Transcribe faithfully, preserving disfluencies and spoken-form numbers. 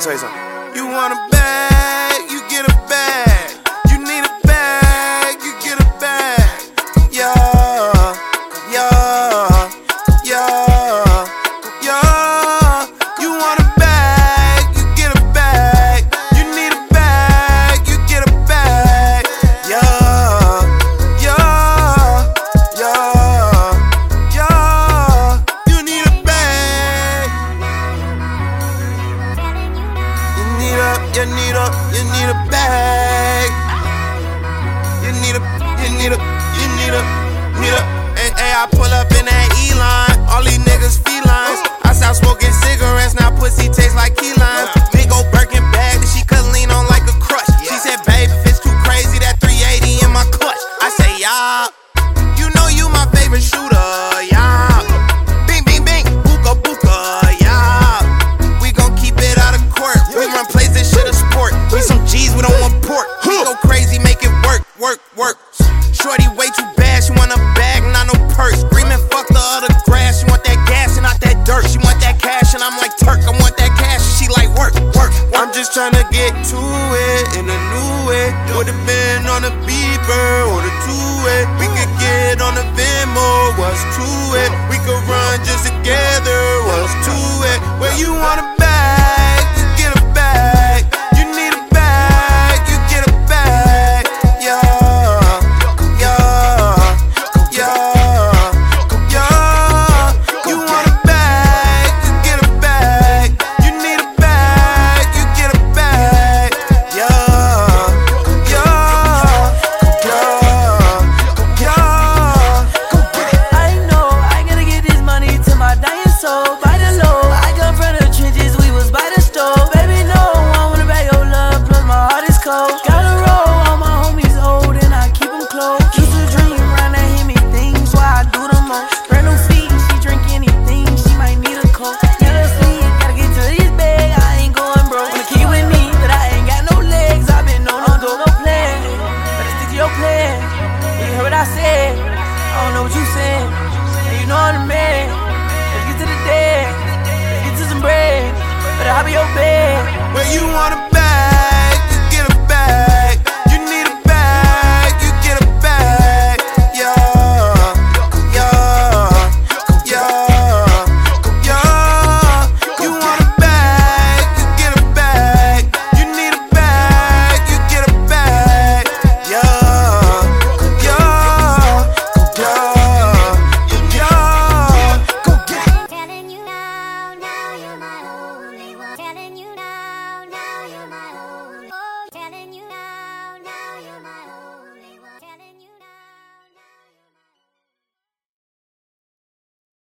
tell you something. You want a bag, you get a bag. You need a bag, you get a bag. Yeah, yeah, yeah, yeah. You want a bag, you get a bag. You need a bag, you get a bag. Yeah, yeah, yeah, yeah. You need a bag. You need a, you need a, you need a bag. You need a, you need a, you need a, need a. Hey, hey, I pull up in that E-line. All these niggas felines. I stopped smoking cigarettes, now pussy tastes like key limes. Big old Birkin bag that she could lean on like a crutch. She said, babe, if it's too crazy, that three eighty in my clutch. I say, yeah. You know you my favorite shooter, yeah. Bing, bing, bing, booka, booka, yeah. We gon' keep it out of court. We run plays, this shit a sport. We some G's, we don't want pork. We go crazy, make it work, work, work. Shorty way too bad, she want a bag, not no purse. Screaming, fuck the other grass. She want that gas and not that dirt. She want that cash and I'm like Turk. I want that cash and she like work, work, work. I'm just tryna get to it in a new way. Would've been on the beeper or the two-way. We could get on the Venmo, what's to it? We could run just together, what's to it? Where you want a bag, you get a bag. You need a bag, you get a bag. Yeah, yeah, yeah, yeah. You want a bag, you get a bag. You need a bag, you get a bag. Yeah, yeah, yeah, yeah. I know I gotta get this money to my dying soul. By the low, I come from the trenches, we was by the stove. Baby, no, I wanna bag your love, plus my heart is cold. Gotta roll, all my homies old, and I keep them close. Used to dream, round and hear me things, why I do the most. Brand new feet, she drink anything, she might need a coat. Gotta see, gotta get to this bag, I ain't going broke. Wanna keep with me, but I ain't got no legs, I've been on no go, no plan. Better stick to your plan. You heard what I said, I don't know what you said. And you know I'm the man. Let's get to the dead. Let's get to some bread. But I'll be your bed. Where you want